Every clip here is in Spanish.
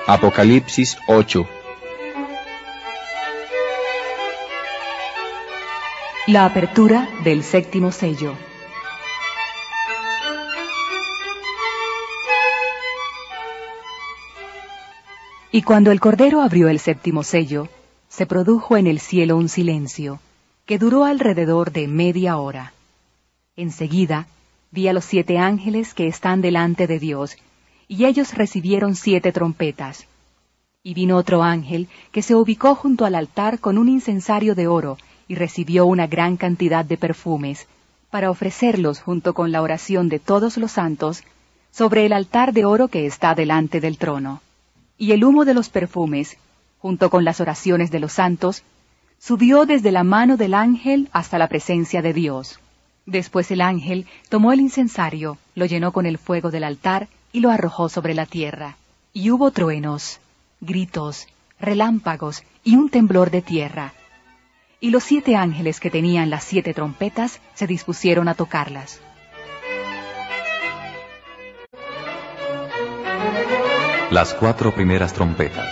Apocalipsis 8. La apertura del séptimo sello. Y cuando el Cordero abrió el séptimo sello, se produjo en el cielo un silencio, que duró alrededor de media hora. Enseguida vi a los 7 ángeles que están delante de Dios, y ellos recibieron 7 trompetas. Y vino otro ángel que se ubicó junto al altar con un incensario de oro, y recibió una gran cantidad de perfumes, para ofrecerlos junto con la oración de todos los santos, sobre el altar de oro que está delante del trono. Y el humo de los perfumes, junto con las oraciones de los santos, subió desde la mano del ángel hasta la presencia de Dios. Después el ángel tomó el incensario, lo llenó con el fuego del altar y lo arrojó sobre la tierra. Y hubo truenos, gritos, relámpagos y un temblor de tierra. Y los 7 ángeles que tenían las 7 trompetas se dispusieron a tocarlas. Las 4 primeras trompetas.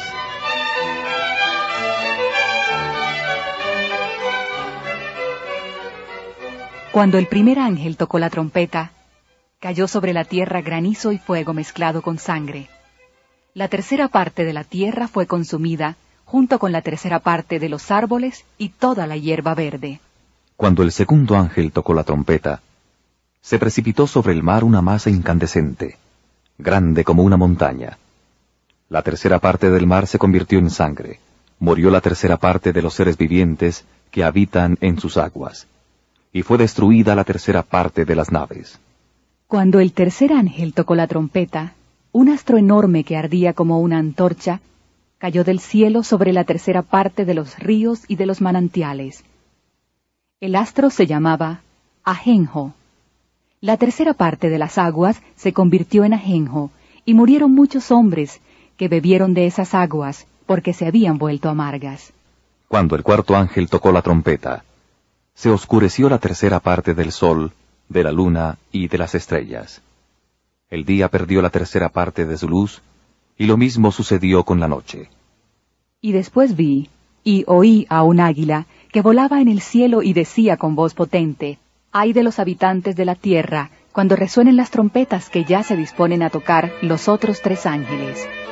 Cuando el primer ángel tocó la trompeta, cayó sobre la tierra granizo y fuego mezclado con sangre. La tercera parte de la tierra fue consumida, junto con la tercera parte de los árboles y toda la hierba verde. Cuando el segundo ángel tocó la trompeta, se precipitó sobre el mar una masa incandescente, grande como una montaña. La tercera parte del mar se convirtió en sangre. Murió la tercera parte de los seres vivientes que habitan en sus aguas. Y fue destruida la tercera parte de las naves. Cuando el tercer ángel tocó la trompeta, un astro enorme que ardía como una antorcha cayó del cielo sobre la tercera parte de los ríos y de los manantiales. El astro se llamaba Ajenjo. La tercera parte de las aguas se convirtió en ajenjo, y murieron muchos hombres que bebieron de esas aguas, porque se habían vuelto amargas. Cuando el cuarto ángel tocó la trompeta, se oscureció la tercera parte del sol, de la luna y de las estrellas. El día perdió la tercera parte de su luz, y lo mismo sucedió con la noche. Y después vi, y oí a un águila, que volaba en el cielo y decía con voz potente: ¡Ay de los habitantes de la tierra, cuando resuenen las trompetas que ya se disponen a tocar los otros 3 ángeles!